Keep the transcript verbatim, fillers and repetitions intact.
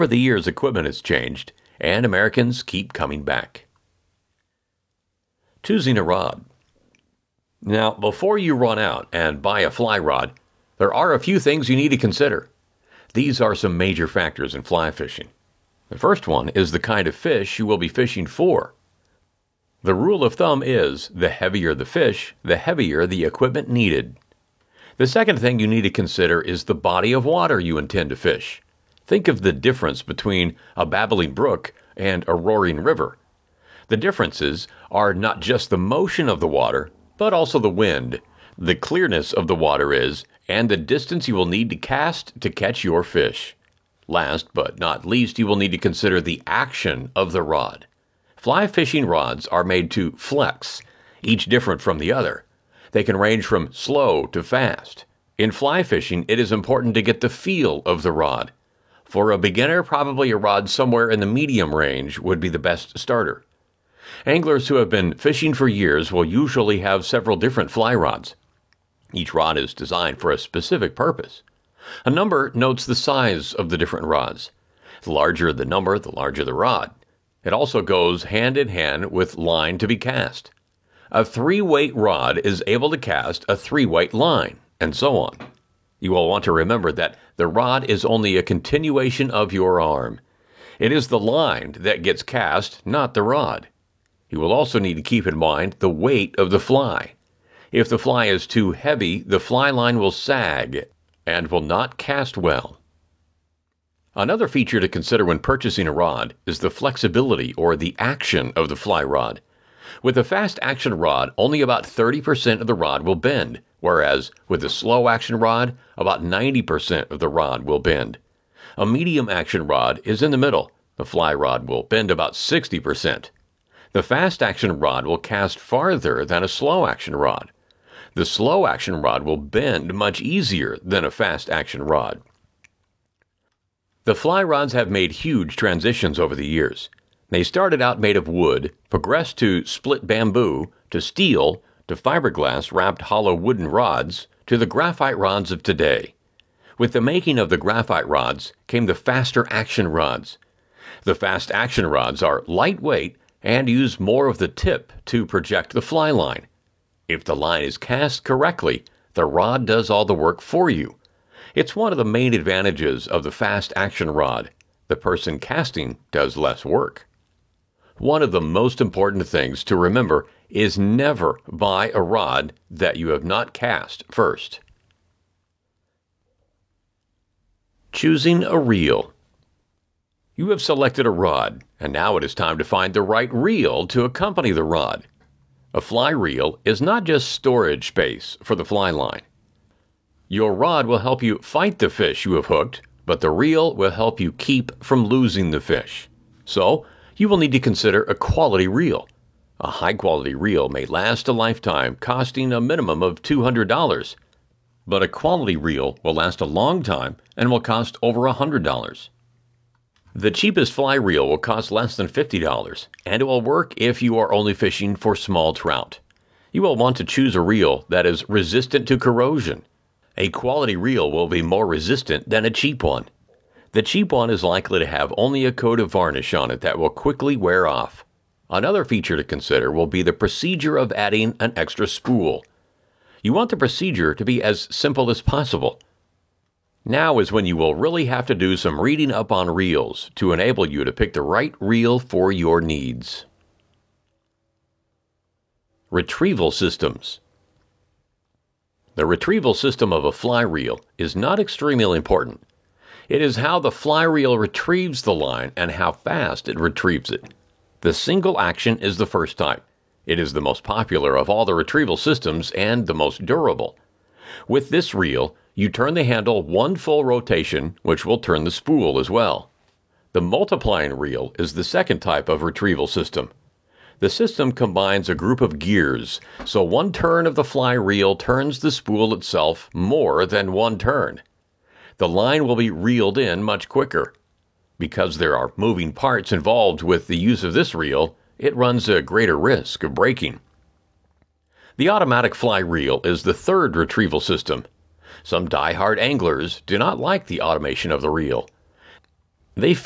Over the years, equipment has changed, and Americans keep coming back. Choosing a rod. Now, before you run out and buy a fly rod, there are a few things you need to consider. These are some major factors in fly fishing. The first one is the kind of fish you will be fishing for. The rule of thumb is, the heavier the fish, the heavier the equipment needed. The second thing you need to consider is the body of water you intend to fish. Think of the difference between a babbling brook and a roaring river. The differences are not just the motion of the water, but also the wind, the clearness of the water is, and the distance you will need to cast to catch your fish. Last but not least, you will need to consider the action of the rod. Fly fishing rods are made to flex, each different from the other. They can range from slow to fast. In fly fishing, it is important to get the feel of the rod. For a beginner, probably a rod somewhere in the medium range would be the best starter. Anglers who have been fishing for years will usually have several different fly rods. Each rod is designed for a specific purpose. A number notes the size of the different rods. The larger the number, the larger the rod. It also goes hand in hand with line to be cast. A three-weight rod is able to cast a three-weight line, and so on. You will want to remember that the rod is only a continuation of your arm. It is the line that gets cast, not the rod. You will also need to keep in mind the weight of the fly. If the fly is too heavy, the fly line will sag and will not cast well. Another feature to consider when purchasing a rod is the flexibility or the action of the fly rod. With a fast action rod, only about thirty percent of the rod will bend, whereas with a slow action rod, about ninety percent of the rod will bend. A medium action rod is in the middle. The fly rod will bend about sixty percent. The fast action rod will cast farther than a slow action rod. The slow action rod will bend much easier than a fast action rod. The fly rods have made huge transitions over the years. They started out made of wood, progressed to split bamboo, to steel, to fiberglass wrapped hollow wooden rods, to the graphite rods of today. With the making of the graphite rods came the faster action rods. The fast action rods are lightweight and use more of the tip to project the fly line. If the line is cast correctly, the rod does all the work for you. It's one of the main advantages of the fast action rod. The person casting does less work. One of the most important things to remember is never buy a rod that you have not cast first. Choosing a reel. You have selected a rod, and now it is time to find the right reel to accompany the rod. A fly reel is not just storage space for the fly line. Your rod will help you fight the fish you have hooked, but the reel will help you keep from losing the fish. So, you will need to consider a quality reel. A high-quality reel may last a lifetime, costing a minimum of two hundred dollars. But a quality reel will last a long time and will cost over one hundred dollars. The cheapest fly reel will cost less than fifty dollars, and it will work if you are only fishing for small trout. You will want to choose a reel that is resistant to corrosion. A quality reel will be more resistant than a cheap one. The cheap one is likely to have only a coat of varnish on it that will quickly wear off. Another feature to consider will be the procedure of adding an extra spool. You want the procedure to be as simple as possible. Now is when you will really have to do some reading up on reels to enable you to pick the right reel for your needs. Retrieval systems. The retrieval system of a fly reel is not extremely important. It is how the fly reel retrieves the line and how fast it retrieves it. The single action is the first type. It is the most popular of all the retrieval systems and the most durable. With this reel, you turn the handle one full rotation, which will turn the spool as well. The multiplying reel is the second type of retrieval system. The system combines a group of gears, so one turn of the fly reel turns the spool itself more than one turn. The line will be reeled in much quicker. Because there are moving parts involved with the use of this reel, it runs a greater risk of breaking. The automatic fly reel is the third retrieval system. Some die-hard anglers do not like the automation of the reel. They